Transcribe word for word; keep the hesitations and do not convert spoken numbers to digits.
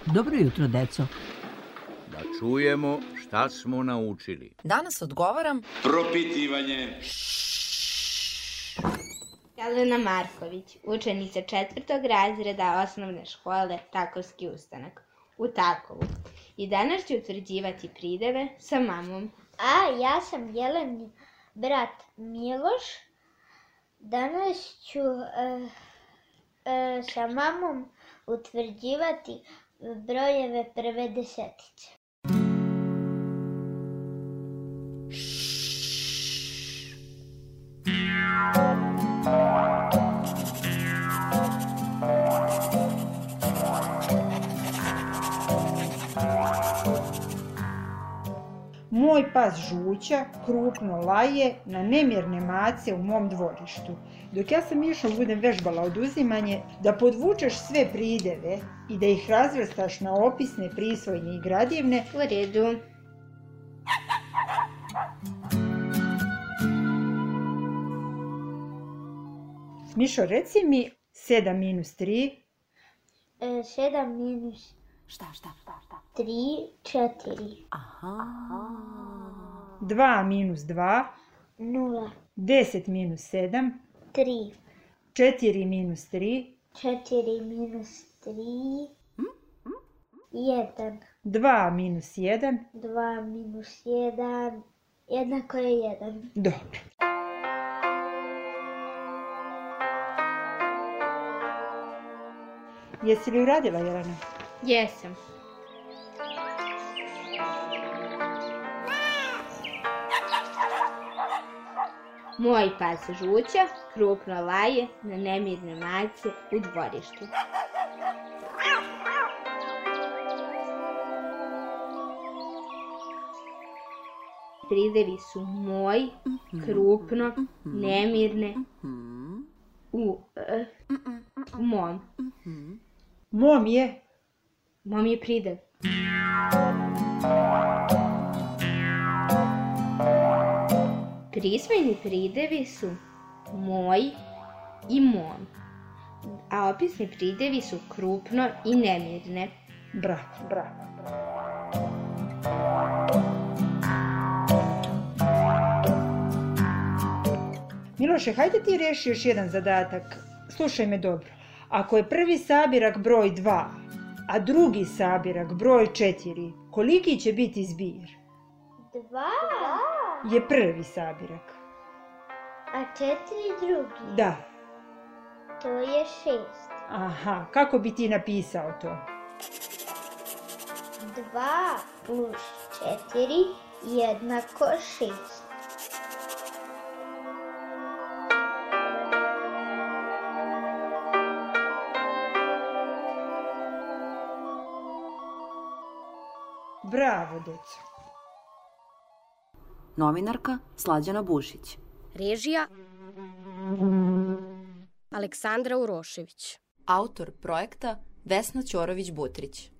Dobro jutro, deco. Da čujemo šta smo naučili. Danas odgovaram propitivanje. Jelena Marković, učenica četvrtog razreda osnovne škole Takovski ustanak u Takovu. I danas ću utvrđivati prideve sa mamom. A, ja sam Jelenin brat Miloš. Danas ću e, e, sa mamom utvrđivati brojeve prve desetice. Moj pas Žuća krupno laje na nemirne mace u mom dvorištu. Dok ja sam išla budem vežbala oduzimanje, da podvučeš sve prideve i da ih razvrstaš na opisne, prisvojne i gradivne. U redu. Mišo, reci mi sedam minus tri. E, sedam minus šta, šta, šta, šta? tri, četiri. Aha. dva minus dva. Nula. deset minus sedam. tri. četiri minus tri. četiri minus tri. jedan. dva minus jedan. dva minus jedan. Jednako je jedan. Dobro. Jesi li uradila, Jelena? Jesam. Moj pas Žuća krupno laje na nemirne mace u dvorištu. Pridevi su moj, krupno, nemirne, u, e, mom. Mom je. Mom je pridev. Prisvojni pridevi su moj i mom, a opisni pridevi su krupno i nemirne. Bravo, bravo. Miloše, hajde ti reši još jedan zadatak. Slušaj me dobro. Ako je prvi sabirak broj dva, a drugi sabirak broj četiri, koliki će biti zbir? Dva. Je prvi sabirak. A četiri drugi? Da. To je šest. Aha, kako bi ti napisao to? Dva plus četiri jednako šest. Bravo, deco. Novinarka Slađana Bušić. Režija Aleksandra Urošević. Autor projekta Vesna Ćorović-Butrić.